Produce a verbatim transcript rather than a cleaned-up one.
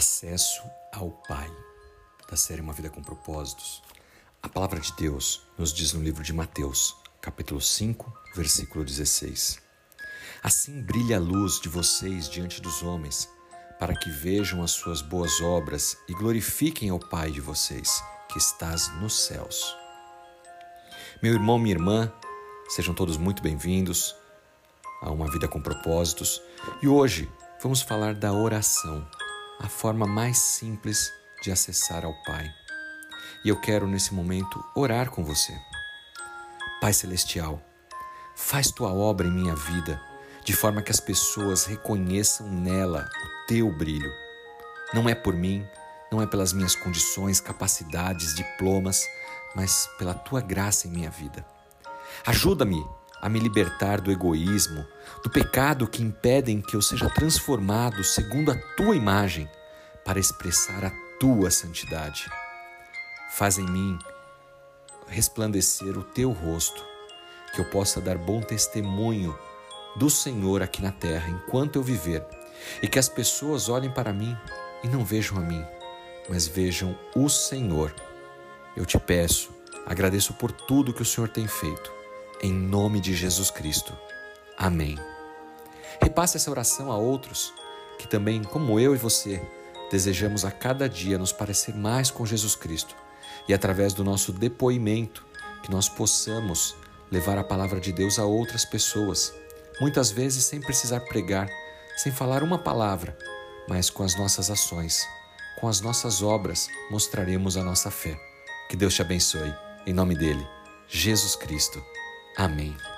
Acesso ao Pai, da série Uma Vida com Propósitos. A palavra de Deus nos diz no livro de Mateus, capítulo cinco, versículo dezesseis. Assim brilha a luz de vocês diante dos homens, para que vejam as suas boas obras e glorifiquem ao Pai de vocês, que estás nos céus. Meu irmão, minha irmã, sejam todos muito bem-vindos a Uma Vida com Propósitos. E hoje vamos falar da oração, a forma mais simples de acessar ao Pai. E eu quero nesse momento orar com você. Pai Celestial, faz Tua obra em minha vida, de forma que as pessoas reconheçam nela o Teu brilho. Não é por mim, não é pelas minhas condições, capacidades, diplomas, mas pela Tua graça em minha vida. Ajuda-me a me libertar do egoísmo, do pecado que impedem que eu seja transformado segundo a Tua imagem, para expressar a Tua santidade. Faz em mim resplandecer o Teu rosto, que eu possa dar bom testemunho do Senhor aqui na terra, enquanto eu viver, e que as pessoas olhem para mim e não vejam a mim, mas vejam o Senhor. Eu te peço, agradeço por tudo que o Senhor tem feito, em nome de Jesus Cristo. Amém. Repasse essa oração a outros que também, como eu e você, desejamos a cada dia nos parecer mais com Jesus Cristo e, através do nosso depoimento, que nós possamos levar a palavra de Deus a outras pessoas, muitas vezes sem precisar pregar, sem falar uma palavra, mas com as nossas ações, com as nossas obras, mostraremos a nossa fé. Que Deus te abençoe. Em nome dele, Jesus Cristo. Amém.